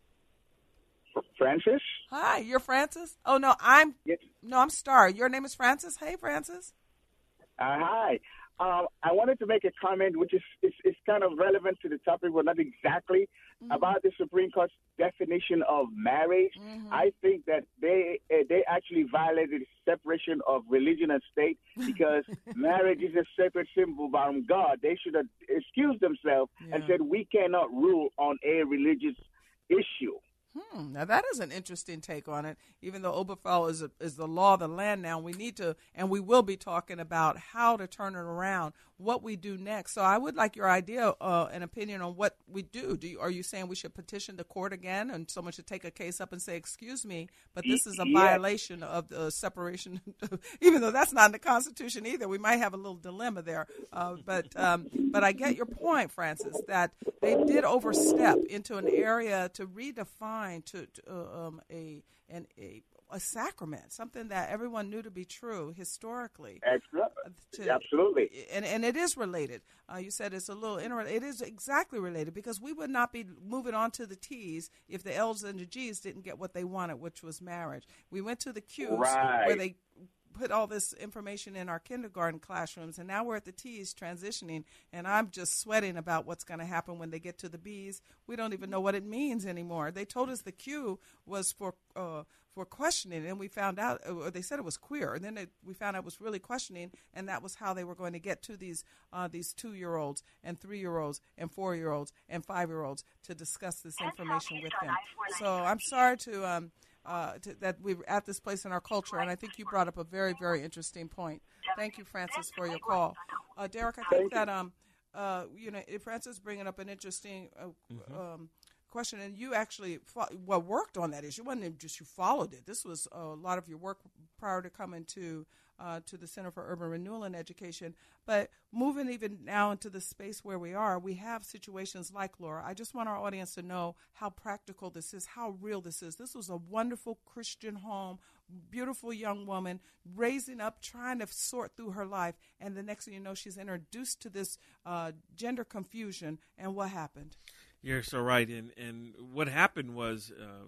Francis. Hi, you're Francis? Oh, no, I'm Star. Your name is Francis? Hey, Francis. Hi. I wanted to make a comment, which is kind of relevant to the topic, but not exactly, about the Supreme Court's definition of marriage. I think that they actually violated the separation of religion and state, because marriage is a sacred symbol from God. They should have excused themselves and said, we cannot rule on a religious issue. Now, that is an interesting take on it. Even though Obergefell is the law of the land now, we need to, and we will be talking about how to turn it around, what we do next. So I would like your idea, an opinion on what we do. Are you saying we should petition the court again, and someone should take a case up and say, excuse me, but this is a violation of the separation, even though that's not in the Constitution either. We might have a little dilemma there. But I get your point, Francis, that they did overstep into an area to redefine a sacrament, something that everyone knew to be true historically. Absolutely. And it is related. You said it's a little it is exactly related, because we would not be moving on to the T's if the L's and the G's didn't get what they wanted, which was marriage. We went to the Q's where they put all this information in our kindergarten classrooms, and now we're at the T's transitioning, and I'm just sweating about what's going to happen when they get to the B's. We don't even know what it means anymore. They told us the Q was for questioning, and we found out, or they said it was queer, and then we found out it was really questioning, and that was how they were going to get to these 2-year-olds and 3-year-olds and 4-year-olds and 5-year-olds to discuss this information with them. So I'm sorry that we're at this place in our culture, and I think you brought up a very, very interesting point. Thank you, Francis, for your call. Derek, I think that Francis bringing up an interesting question, and you actually worked on that issue. It wasn't just you followed it. This was a lot of your work prior to coming to the Center for Urban Renewal and Education. But moving even now into the space where we are, we have situations like Laura. I just want our audience to know how practical this is, how real this is. This was a wonderful Christian home, beautiful young woman, raising up, trying to sort through her life, and the next thing you know, she's introduced to this gender confusion, and what happened? You're so right, and what happened was,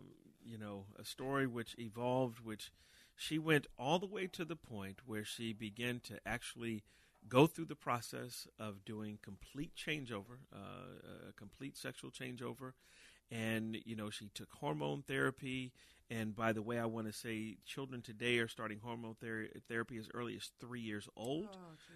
a story which evolved, which she went all the way to the point where she began to actually go through the process of doing complete changeover, a complete sexual changeover. And, she took hormone therapy. And by the way, I want to say children today are starting hormone therapy as early as 3 years old.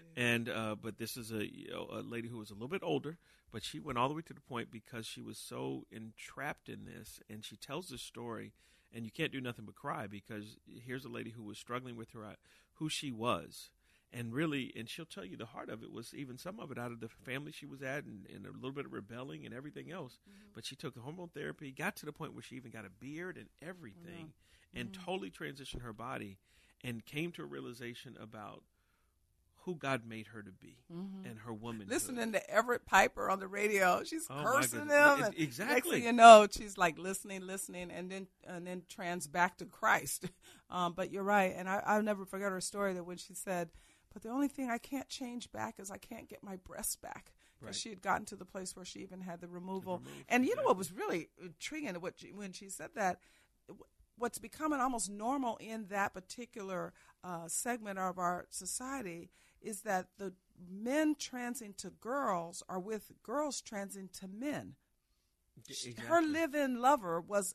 But this is a lady who was a little bit older, but she went all the way to the point because she was so entrapped in this. And she tells this story, and you can't do nothing but cry, because here's a lady who was struggling with who she was. And really, and she'll tell you the heart of it was even some of it out of the family she was at, and a little bit of rebelling and everything else. But she took the hormone therapy, got to the point where she even got a beard and everything, and totally transitioned her body, and came to a realization about who God made her to be and her womanhood. Listening to Everett Piper on the radio, she's cursing him. And exactly. Next thing you know, she's like listening, and then trans back to Christ. But you're right, and I'll never forget her story that when she said, "But the only thing I can't change back is I can't get my breasts back." Because she had gotten to the place where she even had the removal. And you know what was really intriguing when she said that, what's becoming almost normal in that particular segment of our society is that the men transing to girls are with girls transing to men. Exactly. Her live-in lover was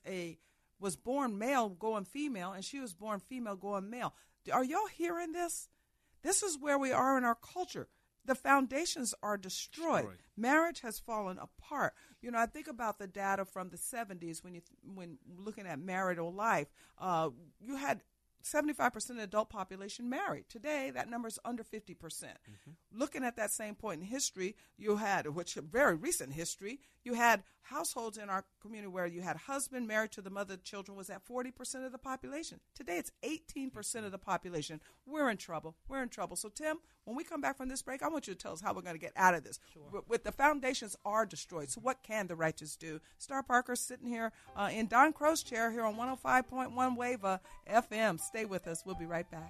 born male going female, and she was born female going male. Are y'all hearing this? This is where we are in our culture. The foundations are destroyed. Marriage has fallen apart. I think about the data from the 70s when looking at marital life. You had 75% of the adult population married. Today, that number is under 50%. Looking at that same point in history, you had, which very recent history, you had households in our community where you had a husband married to the mother of children was at 40% of the population. Today, it's 18% of the population. We're in trouble. So, Tim, when we come back from this break, I want you to tell us how we're going to get out of this. With the foundations are destroyed, so what can the righteous do? Star Parker sitting here in Don Crow's chair here on 105.1 Wave FM. Stay with us. We'll be right back.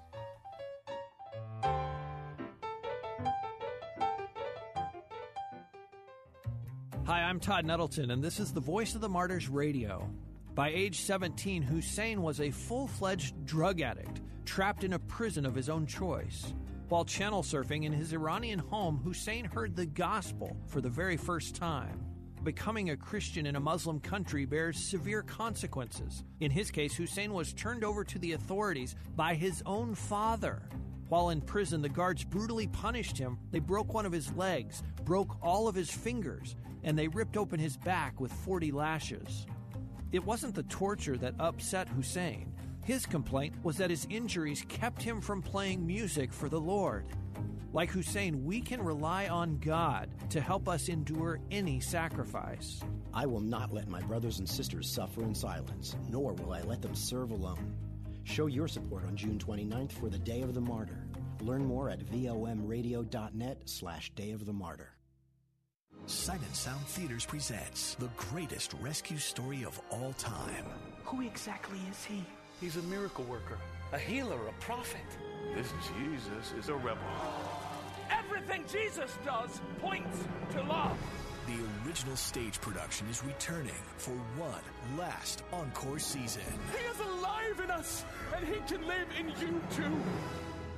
Hi, I'm Todd Nettleton, and this is the Voice of the Martyrs Radio. By age 17, Hussein was a full-fledged drug addict, trapped in a prison of his own choice. While channel surfing in his Iranian home, Hussein heard the gospel for the very first time. Becoming a Christian in a Muslim country bears severe consequences. In his case, Hussein was turned over to the authorities by his own father. While in prison, the guards brutally punished him. They broke one of his legs, broke all of his fingers, and they ripped open his back with 40 lashes. It wasn't the torture that upset Hussein. His complaint was that his injuries kept him from playing music for the Lord. Like Hussein, we can rely on God to help us endure any sacrifice. I will not let my brothers and sisters suffer in silence, nor will I let them serve alone. Show your support on June 29th for the Day of the Martyr. Learn more at vomradio.net/Day of the Martyr. Sight and Sound Theaters presents the greatest rescue story of all time. Who exactly is he? He's a miracle worker, a healer, a prophet. This Jesus is a rebel. Everything Jesus does points to love. The original stage production is returning for one last encore season. He is alive in us, and he can live in you too.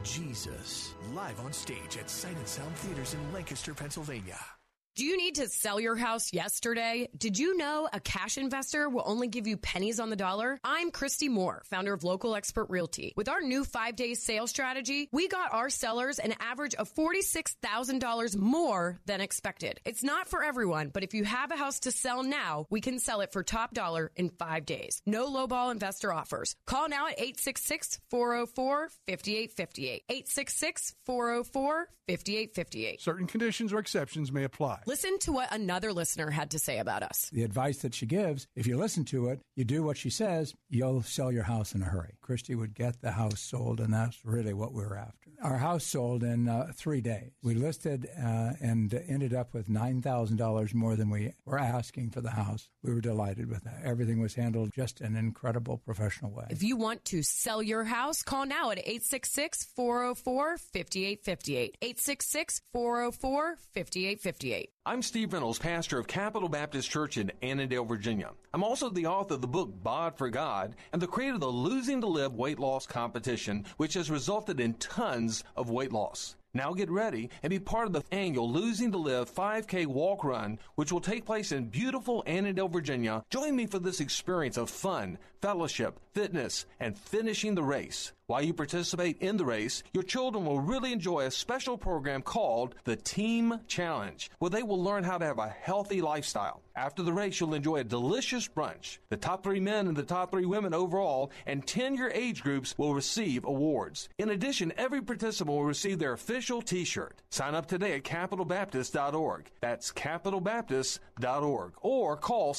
Jesus, live on stage at Sight and Sound Theaters in Lancaster, Pennsylvania. Do you need to sell your house yesterday? Did you know a cash investor will only give you pennies on the dollar? I'm Christy Moore, founder of Local Expert Realty. With our new 5-day sales strategy, we got our sellers an average of $46,000 more than expected. It's not for everyone, but if you have a house to sell now, we can sell it for top dollar in 5 days. No lowball investor offers. Call now at 866-404-5858. 866-404-5858. Certain conditions or exceptions may apply. Listen to what another listener had to say about us. The advice that she gives, if you listen to it, you do what she says, you'll sell your house in a hurry. Christy would get the house sold, and that's really what we were after. Our house sold in 3 days. We listed and ended up with $9,000 more than we were asking for the house. We were delighted with that. Everything was handled just in an incredible professional way. If you want to sell your house, call now at 866-404-5858. 866-404-5858. I'm Steve Reynolds, pastor of Capital Baptist Church in Annandale, Virginia. I'm also the author of the book Bod for God and the creator of the Losing to Live weight loss competition, which has resulted in tons of weight loss. Now get ready and be part of the annual Losing to Live 5K walk run, which will take place in beautiful Annandale, Virginia. Join me for this experience of fun, fellowship, fitness, and finishing the race. While you participate in the race, your children will really enjoy a special program called the Team Challenge, where they will learn how to have a healthy lifestyle. After the race, you'll enjoy a delicious brunch. The top 3 men and the top 3 women overall and 10-year age groups will receive awards. In addition, every participant will receive their official T-shirt. Sign up today at capitalbaptist.org. That's capitalbaptist.org. Or call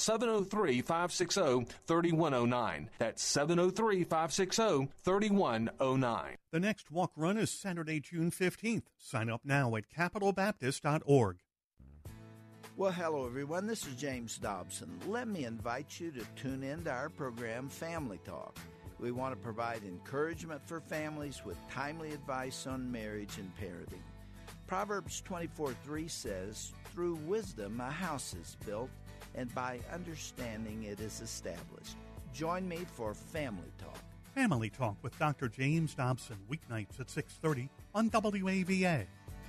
703-560-3109. That's 703-560-3109. The next walk run is Saturday, June 15th. Sign up now at capitalbaptist.org. Well, hello, everyone. This is James Dobson. Let me invite you to tune in to our program, Family Talk. We want to provide encouragement for families with timely advice on marriage and parenting. Proverbs 24:3 says, "Through wisdom a house is built, and by understanding it is established." Join me for Family Talk. Family Talk with Dr. James Dobson, weeknights at 6:30 on WAVA.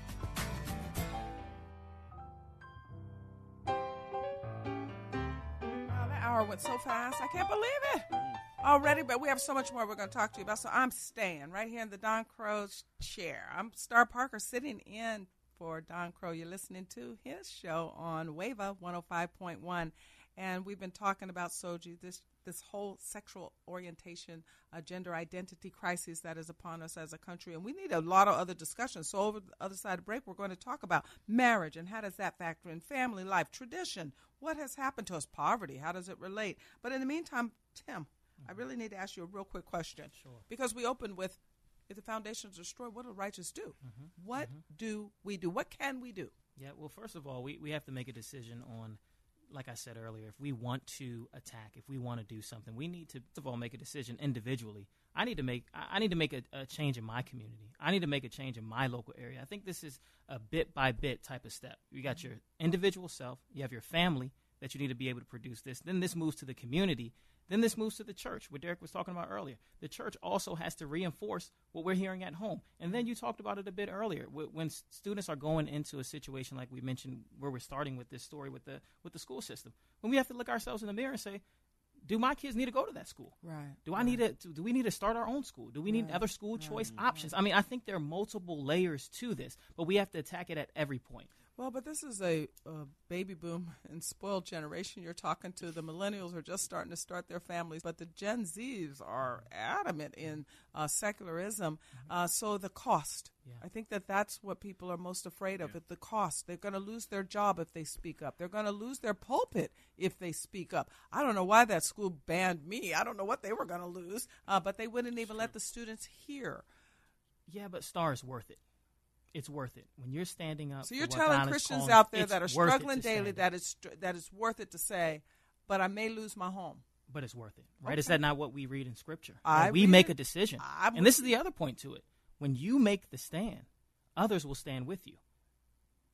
That hour went so fast. I can't believe it. Already, but we have so much more we're going to talk to you about. So I'm staying right here in the Don Crow's chair. I'm Star Parker sitting in for Don Crow. You're listening to his show on WAVA 105.1. And we've been talking about SOGI, this whole sexual orientation, gender identity crisis that is upon us as a country. And we need a lot of other discussions. So over the other side of the break, we're going to talk about marriage and how does that factor in family life, tradition, what has happened to us, poverty, how does it relate? But in the meantime, Tim, I really need to ask you a real quick question. Sure. Because we opened with, if the foundation is destroyed, what do the righteous do? What do we do? What can we do? Yeah, well, first of all, we have to make a decision on, like I said earlier, if we want to attack, if we want to do something, we need to, first of all, make a decision individually. I need to make a change in my community. I need to make a change in my local area. I think this is a bit-by-bit type of step. You got your individual self. You have your family that you need to be able to produce this. Then this moves to the community. Then this moves to the church, what Derek was talking about earlier. The church also has to reinforce what we're hearing at home. And then you talked about it a bit earlier. When students are going into a situation like we mentioned where we're starting with this story with the school system, when we have to look ourselves in the mirror and say, do my kids need to go to that school? Right. Do we need to start our own school? Do we need other school choice options? I mean, I think there are multiple layers to this, but we have to attack it at every point. Well, but this is a baby boom and spoiled generation you're talking to. The millennials are just starting to start their families, but the Gen Zs are adamant in secularism. So the cost, I think that's what people are most afraid of, the cost. They're going to lose their job if they speak up. They're going to lose their pulpit if they speak up. I don't know why that school banned me. I don't know what they were going to lose, but they wouldn't even let the students hear. Yeah, but Star is worth it. It's worth it when you're standing up. So you're telling Christians out there that are struggling daily that it's worth it to say, but I may lose my home. But it's worth it, right? Okay. Is that not what we read in Scripture? We make a decision. And this is the other point to it. When you make the stand, others will stand with you.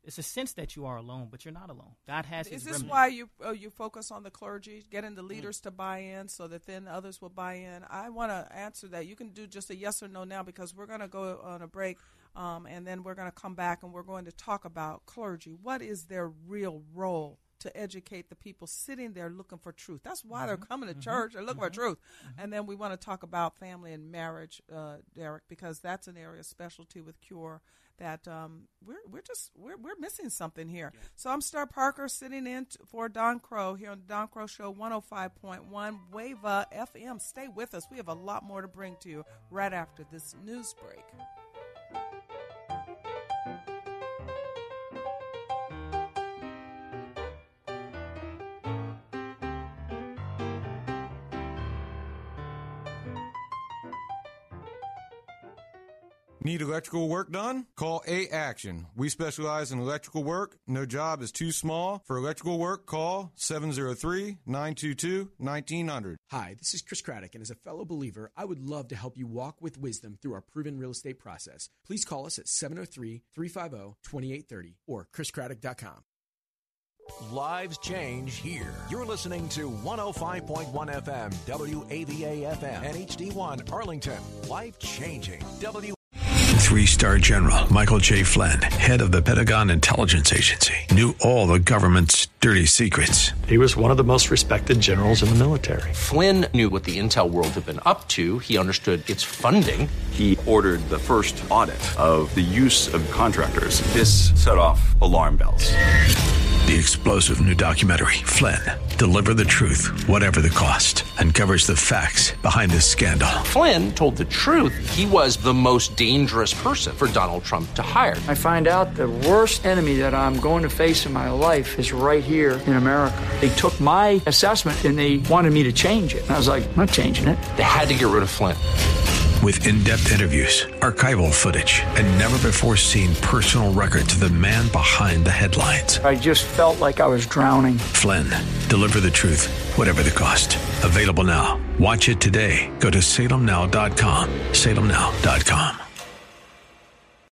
it's a sense that you are alone, but you're not alone. God has His remnant. Is this why you focus on the clergy, getting the leaders to buy in so that then others will buy in? I want to answer that. You can do just a yes or no now because we're going to go on a break, and then we're going to come back and we're going to talk about clergy. What is their real role to educate the people sitting there looking for truth? That's why they're coming to church. They're looking for truth. And then we want to talk about family and marriage, Derek, because that's an area of specialty with Cure that we're missing something here. Yeah. So I'm Star Parker sitting in for Don Crow here on the Don Crow Show 105.1 Wava FM. Stay with us. We have a lot more to bring to you right after this news break. Need electrical work done? Call A-Action. We specialize in electrical work. No job is too small. For electrical work, call 703-922-1900. Hi, this is Chris Craddock, and as a fellow believer, I would love to help you walk with wisdom through our proven real estate process. Please call us at 703-350-2830 or chriscraddock.com. Lives change here. You're listening to 105.1 FM, WAVA-FM, and HD1 Arlington. Life changing. 3-star General Michael J. Flynn, head of the Pentagon Intelligence Agency, knew all the government's dirty secrets. He was one of the most respected generals in the military. Flynn knew what the intel world had been up to. He understood its funding. He ordered the first audit of the use of contractors. This set off alarm bells. The explosive new documentary, Flynn, Deliver the Truth, Whatever the Cost, uncovers the facts behind this scandal. Flynn told the truth. He was the most dangerous person for Donald Trump to hire. I find out the worst enemy that I'm going to face in my life is right here in America. They took my assessment and they wanted me to change it. And I was like, I'm not changing it. They had to get rid of Flynn. With in-depth interviews, archival footage, and never-before-seen personal records of the man behind the headlines. I just felt like I was drowning. Flynn, Deliver the Truth, Whatever the Cost. Available now. Watch it today. Go to salemnow.com. salemnow.com.